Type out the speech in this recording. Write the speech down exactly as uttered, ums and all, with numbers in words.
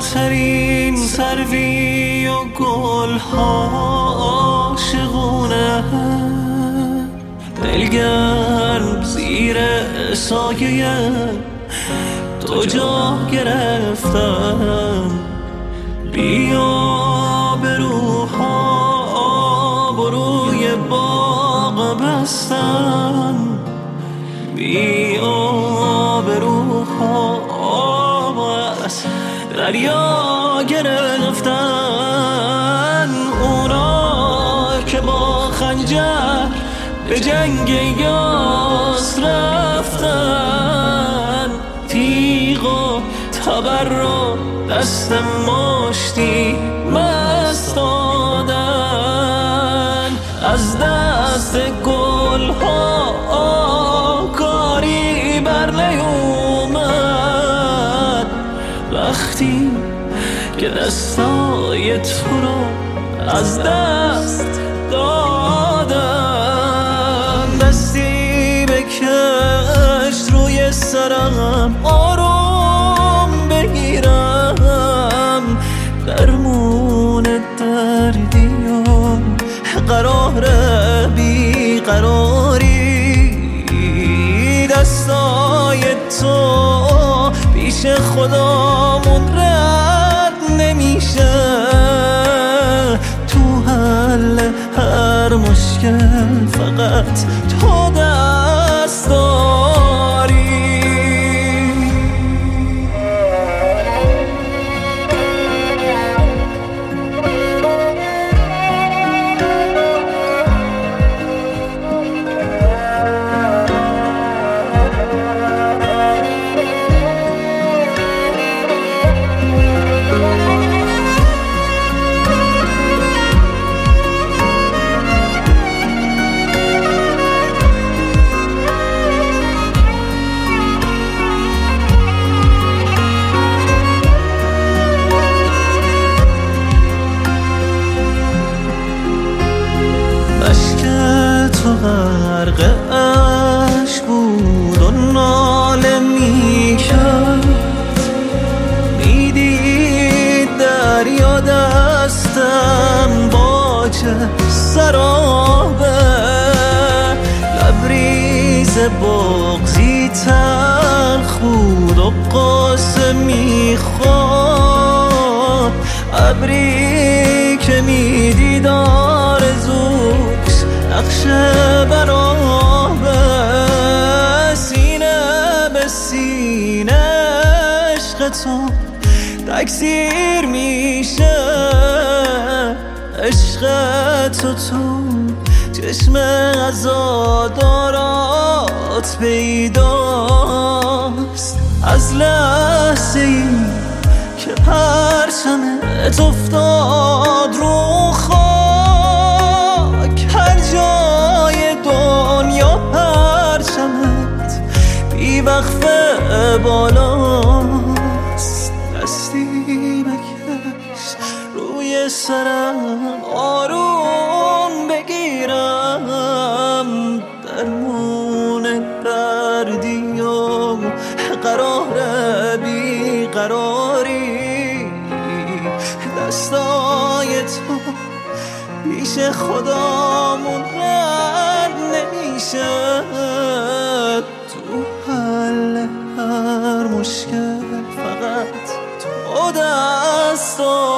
ترین سروی و گلها عاشقونه، دلگرم زیر سایه تو جا گرفتم. بیا به روحا بروی باغ بستن، بیا به روحا از دریا گرفتن. اونا که با خنجر به جنگ یاس رفتن، تیغ و تبر رو دست مشتی مست دادن. از دست گل ها کاری بر نیومد، وقتی که دستای تو رو از دست دادن. دستی بکش روی سرم آروم بگیرم، درمون دردی و قرار بی قراری. دستای تو پیش خدامون رد نمیشه، تو حل هر مشکل فقط تو دست داری. تو غرق عشق بود و ناله میکرد، میدید دریا دستم باجه سرابه. لبریز بغضی تلخ بود و قصه میخورد، ابری که میدید آرزوش نقشه برابه. سینه به سینه عشق تو تکثیر میشه، عشق تو تو چشم عزادارات پیداست. از لحظه ای که پرچمت افتاد رو خاک، هر جای دنیا پرچمت بی وقفه بالاست. دستی بکش روی سرم آروم بگیرم، درمون دردی و قرار بی قراری. دستای تو پیش خدامون رد نمیشه، تو حل هر مشکل فقط تو دست